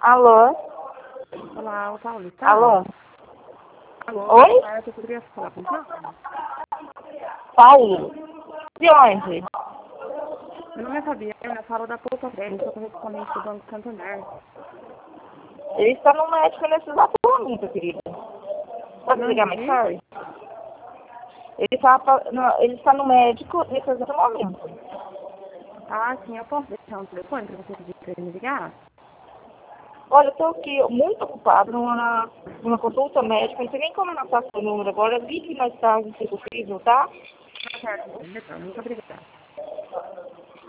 Alô? Olá, o Paulista. Alô? Alô? Oi? Eu poderia falar com o Paulo? Paulo? De onde? Meu nome é Fabiana, eu falo da Poupa Velha, sou correspondente do Banco Santander. Ele está no médico nesse exato momento, querida. Pode Não ligar mais entendi? tarde? Ele está no médico nesse exato momento. Ah, sim, eu posso deixar um telefone para você pedir para ele me ligar? Olha, eu estou aqui muito ocupada numa consulta médica, não sei nem como anotar seu número agora. Ligue mais tarde, se possível, tá? Tá certo, então, muito obrigada.